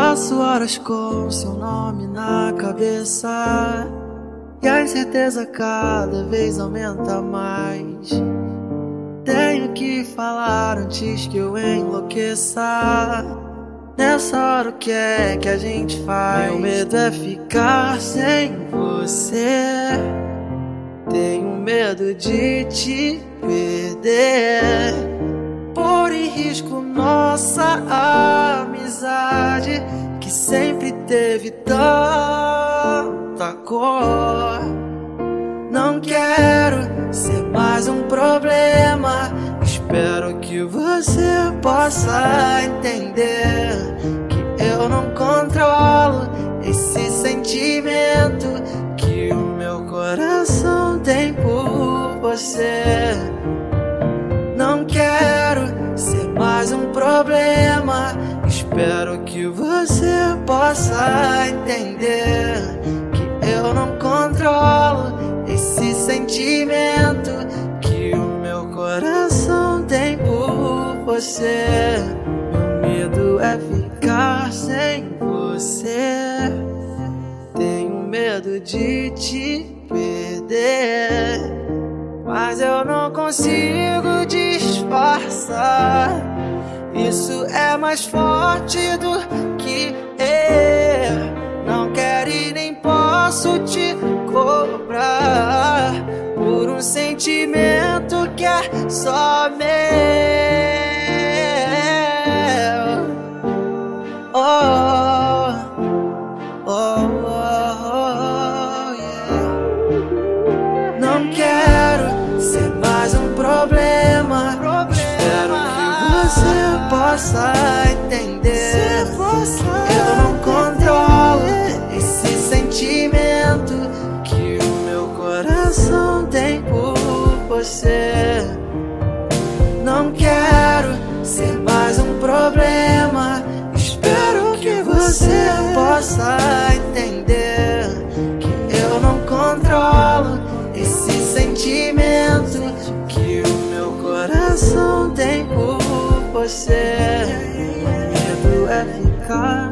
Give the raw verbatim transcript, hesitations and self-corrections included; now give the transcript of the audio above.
Passo horas com seu nome na cabeça e a incerteza cada vez aumenta mais. Tenho que falar antes que eu enlouqueça. Nessa hora o que é que a gente faz? Meu medo é ficar sem você. Tenho medo de te perder. Pôr em risco nossa amizade, que sempre teve tanta cor. Não quero ser mais um problema. Espero que você possa entender que eu não controlo esse sentimento que o meu coração tem por você. Não quero ser mais um problema. Espero que você possa entender que eu não controlo esse sentimento que o meu coração tem por você. Meu medo é ficar sem você. Tenho medo de te perder, mas eu não consigo disfarçar. Isso é mais forte do que eu. Não quero e nem posso te cobrar por um sentimento que é só meu. Oh, oh, oh, yeah. Não quero ser mais um problema. Espero que você possa entender. Eu não controlo esse sentimento que o meu coração tem por você. Não quero ser mais um problema. Espero que você possa entender que eu não controlo esse sentimento que o meu coração tem por você. Medo é ficar